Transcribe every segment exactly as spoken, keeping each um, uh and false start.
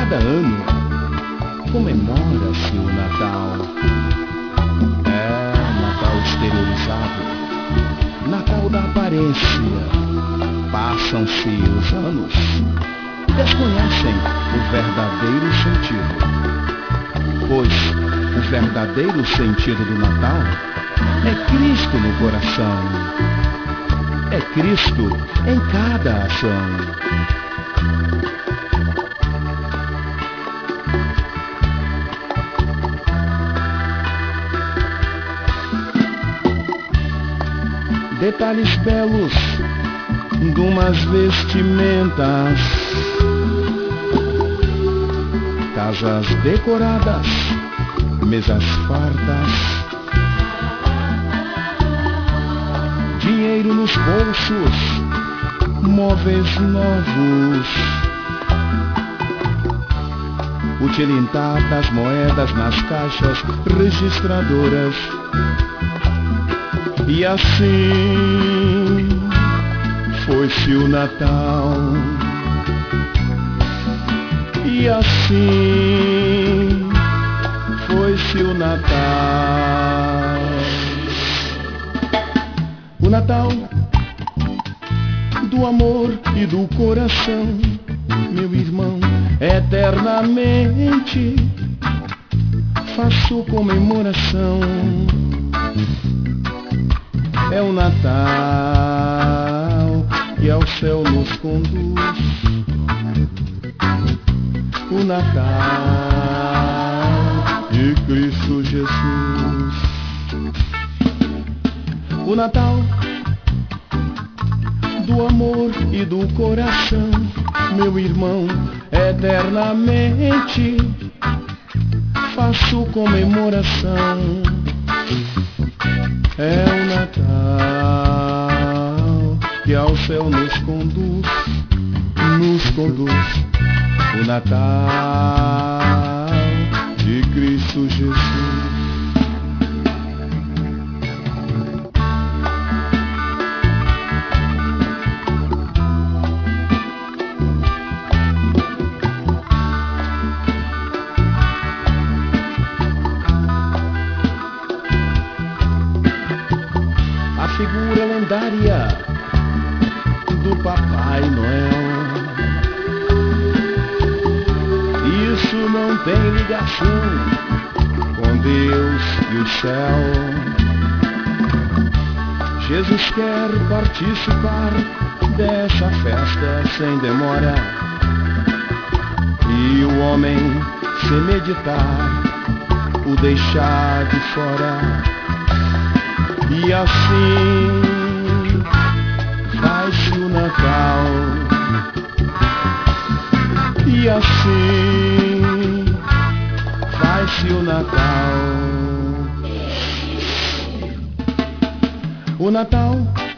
cada ano comemora-se o Natal. É Natal exteriorizado, Natal da aparência. Passam-se os anos, desconhecem o verdadeiro sentido. Pois o verdadeiro sentido do Natal é Cristo no coração, é Cristo em cada ação. Detalhes belos dumas vestimentas, casas decoradas, mesas fartas, dinheiro nos bolsos, móveis novos, o tilintar das moedas nas caixas registradoras. E assim foi-se o Natal, e assim foi-se o Natal. O Natal do amor e do coração, meu irmão, eternamente faço comemoração. É o Natal que ao céu nos conduz, o Natal de Cristo Jesus. O Natal do amor e do coração, meu irmão, eternamente faço comemoração. É o Natal que ao céu nos conduz, nos conduz, o Natal de Cristo Jesus. Figura lendária do Papai Noel, isso não tem ligação com Deus e o céu. Jesus quer participar dessa festa sem demora, e o homem, se meditar, o deixar de fora. E assim vai-se o Natal, e assim vai-se o Natal. O Natal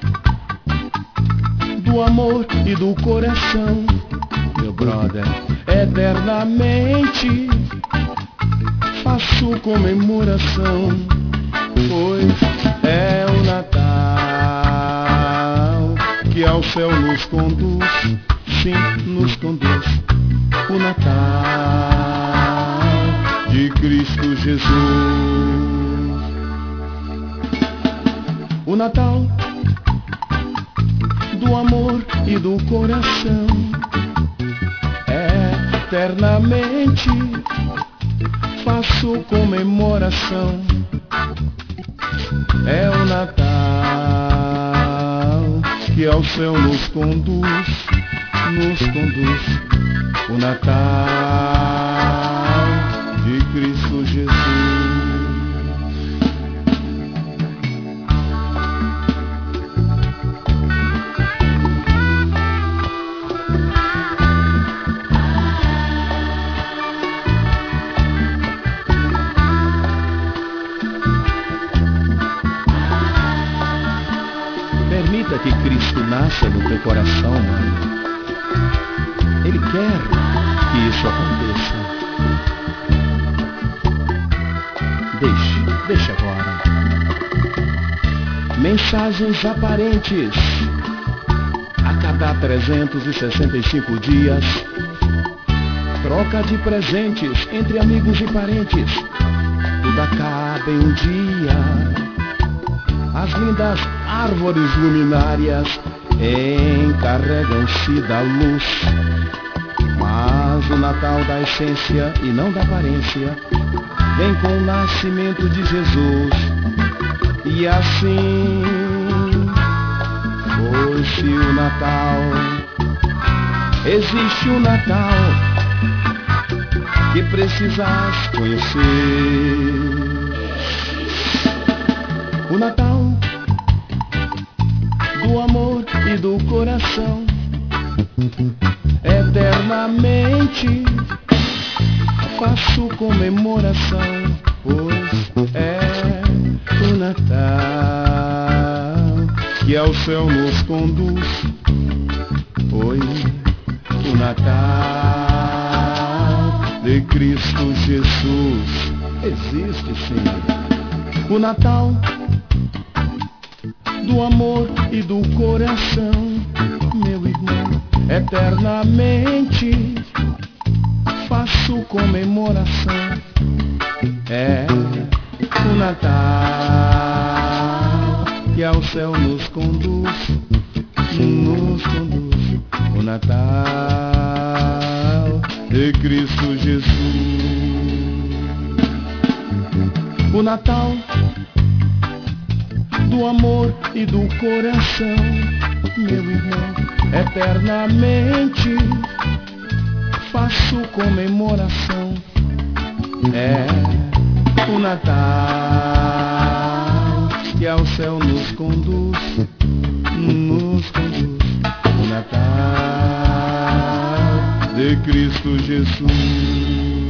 do amor e do coração, meu brother, eternamente faço comemoração. Pois é o Natal que ao céu nos conduz, sim, nos conduz, o Natal de Cristo Jesus. O Natal do amor e do coração, eternamente faço comemoração. É o Natal que ao céu nos conduz, nos conduz, o Natal de Cristo Jesus. Permita que Cristo nasça no teu coração, mano. Ele quer que isso aconteça. Deixe, deixe agora. Mensagens aparentes a cada trezentos e sessenta e cinco dias troca de presentes entre amigos e parentes, tudo acaba em um dia. As lindas árvores luminárias encarregam-se da luz, mas o Natal da essência e não da aparência vem com o nascimento de Jesus. E assim foi-se o Natal. Existe o Natal que precisas conhecer. O Natal do amor e do coração, eternamente faço comemoração, pois é o Natal que ao céu nos conduz. Foi o Natal de Cristo Jesus. Existe sim o Natal do amor e do coração, meu irmão, eternamente faço comemoração. É o Natal que ao céu nos conduz, nos conduz. O Natal de Cristo Jesus. O Natal do amor e do coração, meu irmão, eternamente faço comemoração. É o Natal que ao céu nos conduz, nos conduz. O Natal de Cristo Jesus.